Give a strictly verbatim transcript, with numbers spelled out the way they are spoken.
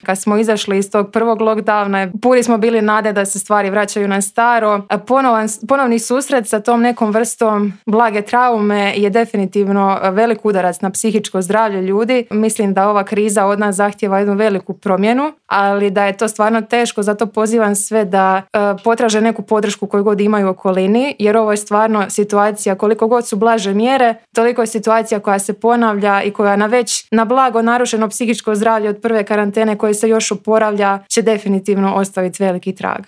Kad smo izašli iz tog prvog lockdowna, puni smo bili nade da se stvari vraćaju na staro. Ponovan, ponovni susret sa tom nekom vrstom blage traume je definitivno velik udarac na psihičko zdravlje ljudi. Mislim da ova kriza od nas zahtijeva jednu veliku promjenu, ali da je to stvarno teško, zato pozivam sve da uh, potraže neku podršku koju god imaju u okolini, jer ovo je stvarno situacija, koliko god su blaže mjere, toliko je situacija koja se ponavlja i koja na već na blago narušeno psihičko zdravlje od prve karantene koje se još oporavlja će definitivno ostaviti veliki trag.